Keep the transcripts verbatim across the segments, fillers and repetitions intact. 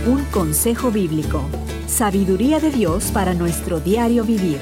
Un consejo bíblico. Sabiduría de Dios para nuestro diario vivir.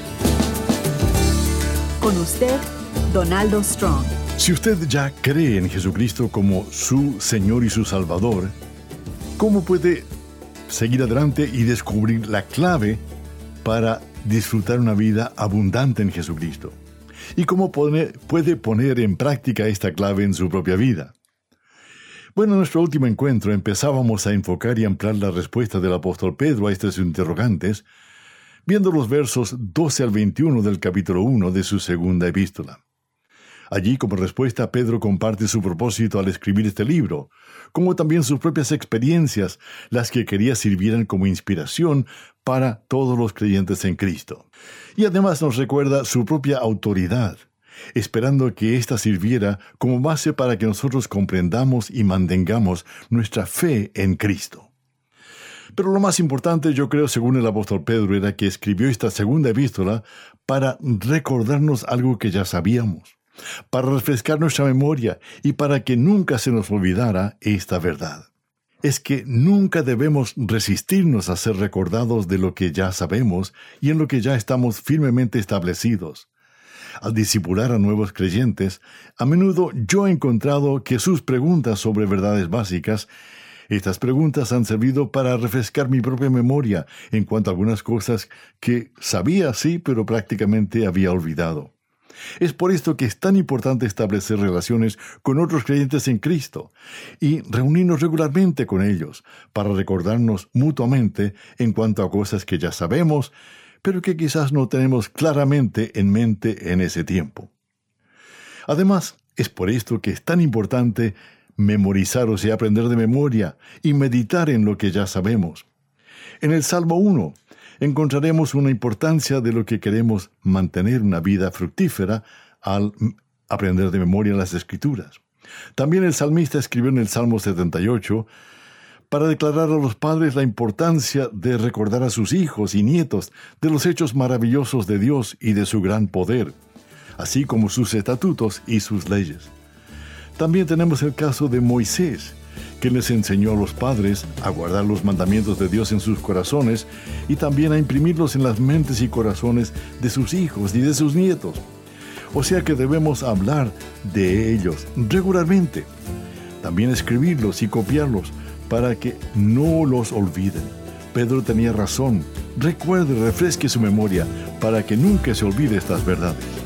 Con usted, Donaldo Strong. Si usted ya cree en Jesucristo como su Señor y su Salvador, ¿cómo puede seguir adelante y descubrir la clave para disfrutar una vida abundante en Jesucristo? ¿Y cómo pone, puede poner en práctica esta clave en su propia vida? Bueno, en nuestro último encuentro empezábamos a enfocar y ampliar la respuesta del apóstol Pedro a estos interrogantes, viendo los versos doce al veintiuno del capítulo uno de su segunda epístola. Allí, como respuesta, Pedro comparte su propósito al escribir este libro, como también sus propias experiencias, las que quería sirvieran como inspiración para todos los creyentes en Cristo. Y además nos recuerda su propia autoridad, esperando que ésta sirviera como base para que nosotros comprendamos y mantengamos nuestra fe en Cristo. Pero lo más importante, yo creo, según el apóstol Pedro, era que escribió esta segunda epístola para recordarnos algo que ya sabíamos, para refrescar nuestra memoria y para que nunca se nos olvidara esta verdad. Es que nunca debemos resistirnos a ser recordados de lo que ya sabemos y en lo que ya estamos firmemente establecidos. Al discipular a nuevos creyentes, a menudo yo he encontrado que sus preguntas sobre verdades básicas, estas preguntas han servido para refrescar mi propia memoria en cuanto a algunas cosas que sabía sí, pero prácticamente había olvidado. Es por esto que es tan importante establecer relaciones con otros creyentes en Cristo y reunirnos regularmente con ellos para recordarnos mutuamente en cuanto a cosas que ya sabemos, pero que quizás no tenemos claramente en mente en ese tiempo. Además, es por esto que es tan importante memorizar, o sea, aprender de memoria y meditar en lo que ya sabemos. En el Salmo uno encontraremos una importancia de lo que queremos mantener una vida fructífera al aprender de memoria las Escrituras. También el salmista escribió en el Salmo setenta y ocho para declarar a los padres la importancia de recordar a sus hijos y nietos de los hechos maravillosos de Dios y de su gran poder, así como sus estatutos y sus leyes. También tenemos el caso de Moisés, que les enseñó a los padres a guardar los mandamientos de Dios en sus corazones y también a imprimirlos en las mentes y corazones de sus hijos y de sus nietos. O sea que debemos hablar de ellos regularmente. También escribirlos y copiarlos para que no los olviden. Pedro tenía razón. Recuerde y refresque su memoria para que nunca se olvide estas verdades.